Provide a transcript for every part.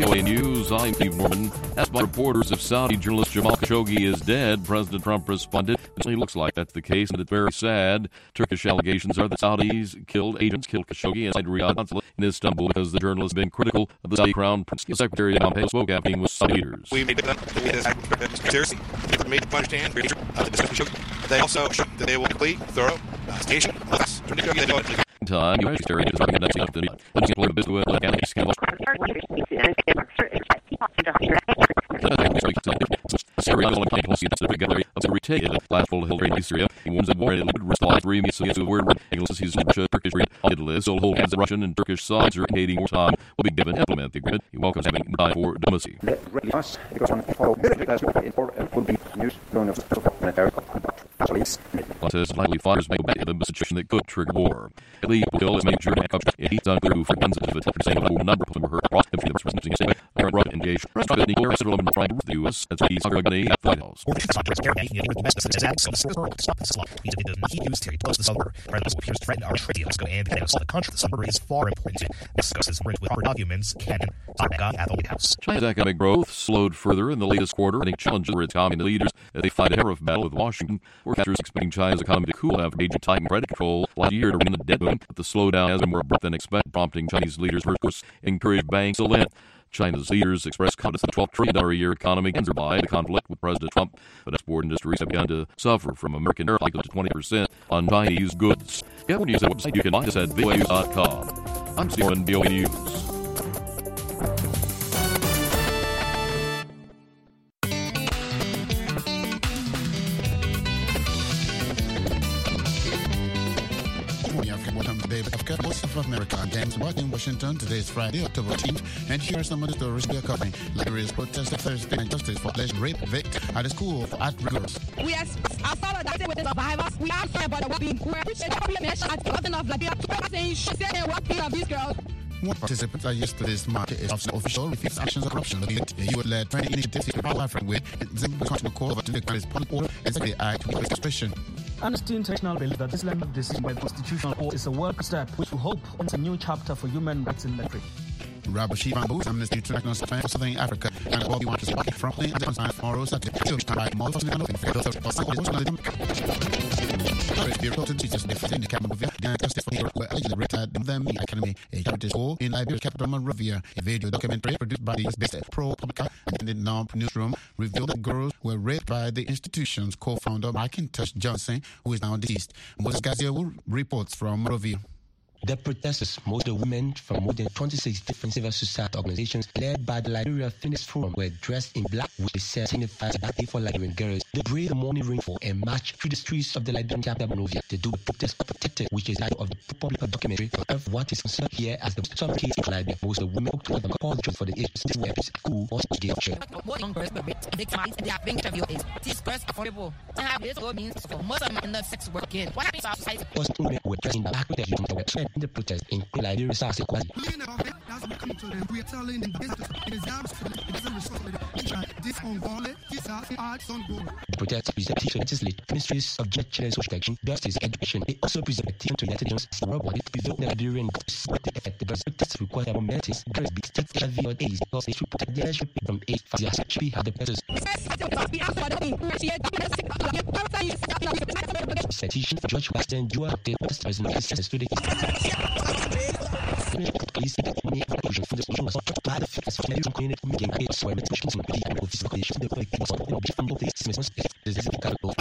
VOA News, I'm Steve Norman. Asked by reporters if Saudi journalist Jamal Khashoggi is dead, President Trump responded, "It looks like that's the case, and it's very sad. Turkish allegations are that Saudis killed Khashoggi inside Riyadh consulate in Istanbul because the journalist has been critical of the Saudi Crown Prince. Secretary Pompeo spoke after meeting with Saudi leaders. We made them seriously. They made them understand the discussion. They also showed that they will complete thorough station. Time, U.S. Secretary is running the next after the political business with Afghanistan scandal. Syria is only playing policy that's together of the retail last full hill trade in Syria. He warns that war will risk life remissing to word English is Russia, Turkish on the list. So hold hands the Russian and Turkish sides are indicating more time will be given to implement the agreement. He welcomes having died for diplomacy. Says likely fighters make a bet in the situation that could trigger war. Lee Bill is major backup. He's unclear who for guns of the saying a number of them were hurt across and freedom presenting a statement. Right engaged. Restaurant the U.S. the U.S. That's why he's arguing at the White House. He used to close the summer. President appears to threaten our treaty. Let's go and the country. The summer is far important. Mexico is rich with hard documents. Cannon at the White House. China's economic growth slowed further in the latest quarter, and challenges for its communist leaders as they fight a tariff battle with Washington. Forecasters expecting China's economy to cool after major tightened credit control last year to win the debt boom, but the slowdown has been more abrupt than expected, prompting Chinese leaders to encourage banks to lend. China's leaders expressed confidence in the $12 trillion a year economy can survive the conflict with President Trump, but export industries have begun to suffer from American tariff hikes up to 20% on Chinese goods. Get what news at website. You can find us at voanews.com. I'm Steve Norman, VOA News. Voice of America. I'm James Watt in Washington. Today is Friday, October 18th, and here are some of the stories we are covering. Liberia's protested Thursday and justice for alleged rape victim at a school for art girls. We are solidarity with the survivors. We are sorry about the well-being. We appreciate the parliament at the government of Liberia to saying the well-being of these girls. One participant at yesterday's march is official refutes actions of corruption. The U.S.-led training initiative to power Africa with Zimbabwe constitutional call over to the country's public order exactly act with expression. Amnesty International believes that this landmark decision by the Constitutional Court is a welcome step which will hope on a new chapter for human rights in Liberia. Rabashi Bamboo, Amnesty International for Southern Africa, and what we want to see from the consign tomorrow Saturday. So we by more for nothing for those of us be reported to just defend the Monrovia, and justice for were allegedly retired them the Academy, a charity school in Liberia's capital Monrovia. A video documentary produced by the US-based ProPublica and the NOMP newsroom revealed that girls were raped by the institution's co-founder Macintosh Johnson, who is now deceased. Moses Garcia reports from Monrovia. The protesters, mostly women from more than 26 different civil society organizations led by the Liberia Feminist Forum, were dressed in black, which they said signifies that day for Liberian girls. They braved the morning rainfall and marched through the streets of the Liberian capital Monrovia to do the protest protected, which is the title of the ProPublica documentary of what is considered here as the summer case in Liberia. Most of the women told them called for the age school or day of church. More young girls were victimized and they are being interviewed. These girls are affordable. And have this all means for most of them in the sex work again. What happens to our society? Most women were dressed in black with their uniforms were trained in the protest in Liberia. We are telling them the protest presents to legislate ministries of children and social protection, justice, education. They also present a petition to United Nations World Body to prevent the Liberian what the effect the protest require about medicines, girls be tested HIV or AIDS because they should protect their children from AIDS. For the actually have the persons. Petition for George Washington, you are the president of the census to the police the money for the solution was not by the fitness for the community making it so much to be able to see the public was on the from the business this is the kind of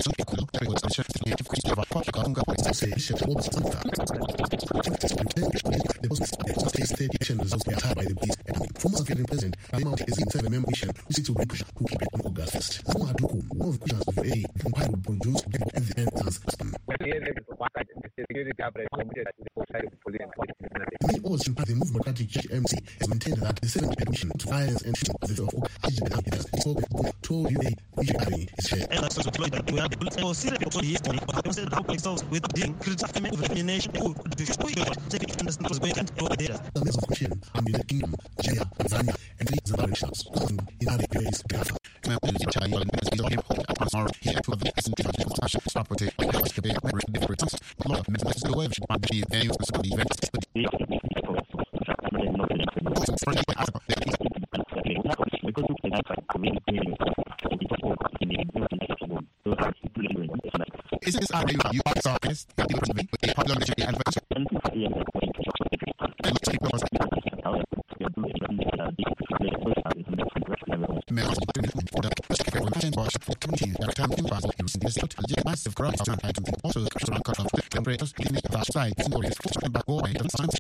former African president Amount is in a membership who seeks to repush who keep it on August. One of the questions of a compile will produce at the end as many also the movement that the MC has maintained that the 7th edition to violence and shooting of the told you a is shared. And also deployed that we have the bullet for serious people here but I said the public souls with the criticism of the nation who the take it understand was going to over there. The mess of Christian and the kingdom, Nigeria, Tanzania, and the Zimbabwe shops. In other place, Biafra. Come out with the child and the him upon tomorrow. He had to have the essence of the fashion property, like how to be a member of different things. A lot of messages go away, which might be venues and some of the events. Is this how you are surprised that people with a popular military advocacy? Massive crisis also around cut off temperatures in the side back away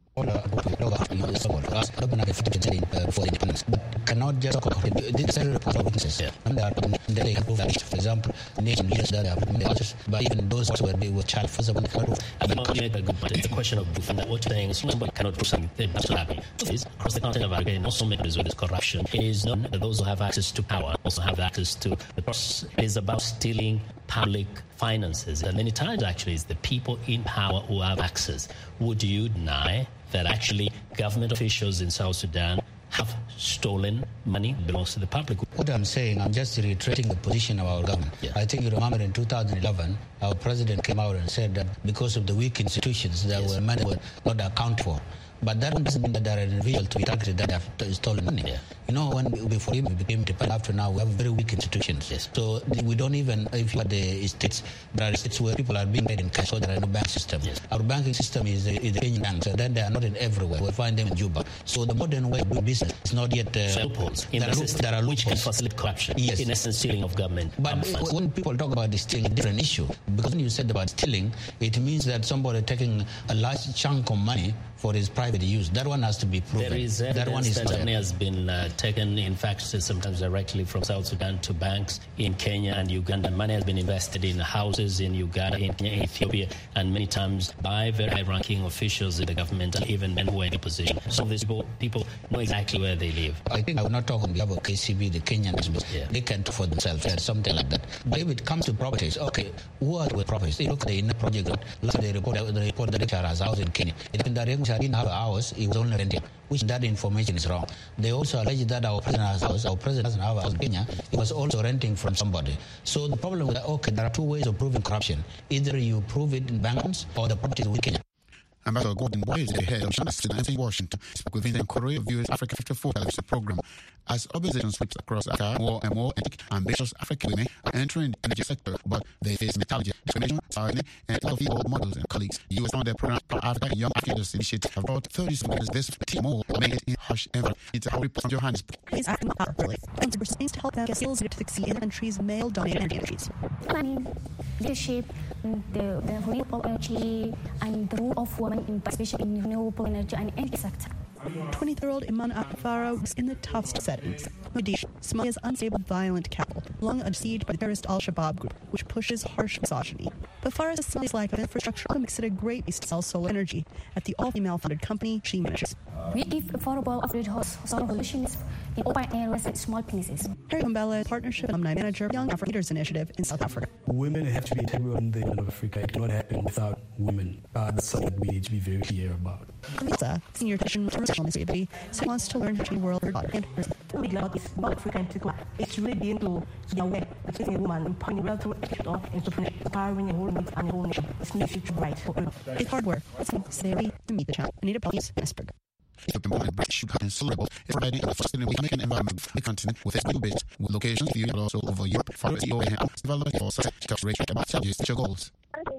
for independence, but cannot just this report of witnesses. And there are they can prove that, for example, nation leaders that have made artists, but even those who were child first when they cannot prove. It's a question of proof, and that what you're saying is somebody cannot prove something. That's what happened. Across the continent of Africa, and also members with this corruption, it is known that those who have access to power also have access to the process. It is about stealing public finances, and many times actually it's the people in power who have access. Would you deny that actually government officials in South Sudan have stolen money that belongs to the public? What I'm saying, I'm just reiterating the position of our government. Yeah. I think you remember in 2011, our president came out and said that because of the weak institutions that were money were not accounted for. But that doesn't mean that there are individuals to be targeted that have stolen money. Yeah. You know, when before we became independent, up to now, we have very weak institutions. Yes. So we don't even, if you look at the states, there are states where people are being paid in cash, so there are no bank system. Yes. Our banking system is the Kenyan banks, so then they are not in everywhere. We find them in Juba. So the modern way of doing business is not yet... loopholes in the system, there are which can facilitate corruption, yes. In essence, stealing of government. But when people talk about stealing, it's a different issue. Because when you said about stealing, it means that somebody taking a large chunk of money for his private use. That one has to be proven. There is evidence that money has been taken, in fact, sometimes directly from South Sudan to banks in Kenya and Uganda. Money has been invested in houses in Uganda, in Kenya, in Ethiopia, and many times by very high-ranking officials in the government and even men who are in opposition. So these people know exactly where they live. I think I will not talk on behalf of KCB, the Kenyans, but they can talk for themselves or something like that. But if it comes to properties, okay, who are the properties? They look at the inner project. Last they report the lecturer has a house in Kenya. Didn't have a house, he was only renting, which that information is wrong. They also allege that our president has a house, our president doesn't have a house in Kenya, he was also renting from somebody. So the problem is that, okay, there are two ways of proving corruption. Either you prove it in bank accounts or the property is with Kenya. Ambassador Gordon Boy is the head of China's in Washington. Spoke with Vincent Korea of US Africa 54 television program. As urbanization sweeps across Africa, more and more ambitious African women are entering the energy sector, but they face metallurgy, discrimination, targeting, and lack of female models and colleagues. US founded program Africa Young Africans Initiative have brought 37 women this team more made it in harsh environment. It's a report from Johannesburg. Is African power early and aims to help them get skills to succeed in the country's male-dominated energy industries. Planning, leadership, the renewable energy, and the role of women in participation in renewable energy and energy sector. 20-year-old Iman Farah was in the toughest settings. Mogadishu, Somalia's unstable, violent capital, long besieged by the terrorist Al-Shabaab group, which pushes harsh misogyny. But Farah says Somalia's lack of infrastructure also makes it a great place to sell solar energy at the all-female funded company she manages. We give affordable off-grid solar solutions in open areas and small places. Harry Umbele, partnership and alumni manager of Young African Leaders Initiative in South Africa. Women have to be integral in the development of Africa. It cannot happen without women. That's something we need to be very clear about. Lisa, senior technician on this activity, so wants to learn how to world her daughter and her son. What we glad is about Africa in particular. It's really being to be aware that facing a woman, empowering a through entrepreneurship, empowering a whole a whole nation. It's new future bright for everyone. It's hard work. It's necessary to meet the challenge. Anita Peltius, Johannesburg. Ethiopian British sugar and solarable is providing a sustainable economic environment for the continent with its new base with locations viewed also over Europe for its EOA and development for such collaboration about challenges to your goals.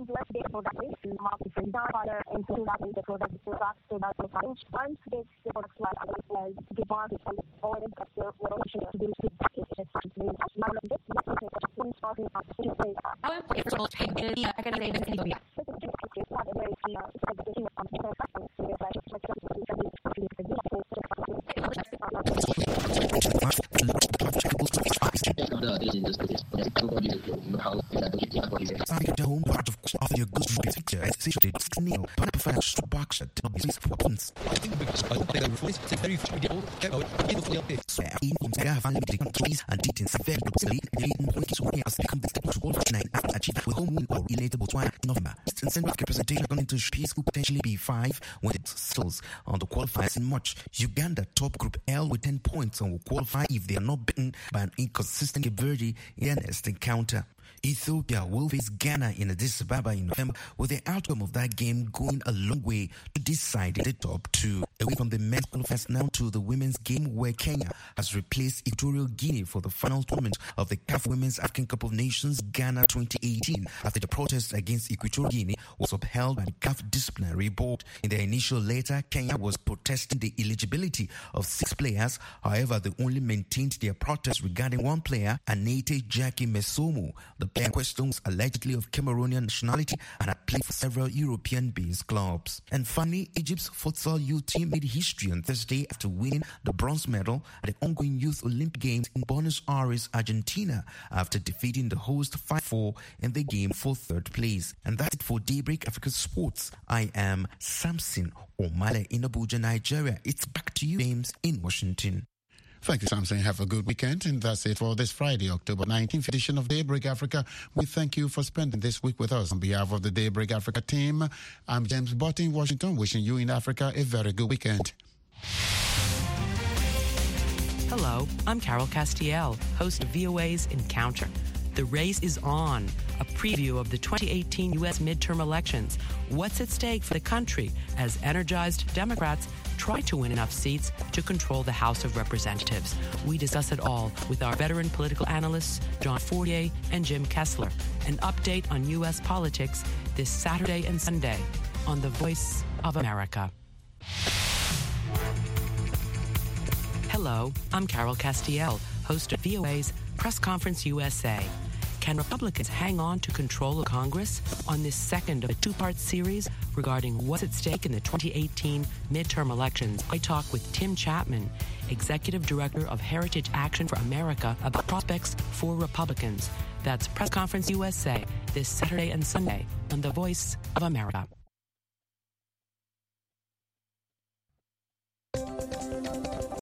Representation according to peace could potentially be 5 when it stills on the qualifiers in March. Uganda top Group L with 10 points and will qualify if they are not beaten by an inconsistent Cape Verde in their next encounter. Ethiopia will face Ghana in Addis Ababa in November, with the outcome of that game going a long way to deciding the top 2. Away from the men's qualifiers now to the women's game, where Kenya has replaced Equatorial Guinea for the final tournament of the CAF Women's African Cup of Nations Ghana 2018 after the protest against Equatorial Guinea was upheld by the CAF disciplinary board. In their initial letter, Kenya was protesting the eligibility of 6 players. However, they only maintained their protest regarding one player, Anete Jackie Mesomo. The player in question was allegedly of Cameroonian nationality and had played for several European-based clubs. And finally, Egypt's futsal youth team made history on Thursday after winning the bronze medal at the ongoing Youth Olympic Games in Buenos Aires, Argentina, after defeating the host 5-4 in the game for 3rd place. And that's it for Daybreak Africa Sports. I am Samson Omale in Abuja, Nigeria. It's back to you, James, in Washington. Thank you, Samson. Have a good weekend. And that's it for this Friday, October 19th edition of Daybreak Africa. We thank you for spending this week with us. On behalf of the Daybreak Africa team, I'm James Butt in Washington, wishing you in Africa a very good weekend. Hello, I'm Carol Castiel, host of VOA's Encounter. The race is on. A preview of the 2018 U.S. midterm elections. What's at stake for the country as energized Democrats try to win enough seats to control the House of Representatives? We discuss it all with our veteran political analysts, John Fortier and Jim Kessler. An update on U.S. politics this Saturday and Sunday on The Voice of America. Hello, I'm Carol Castiel, host of VOA's Press Conference USA. Can Republicans hang on to control of Congress? On this second of a 2-part series regarding what's at stake in the 2018 midterm elections, I talk with Tim Chapman, Executive Director of Heritage Action for America, about prospects for Republicans. That's Press Conference USA this Saturday and Sunday on The Voice of America.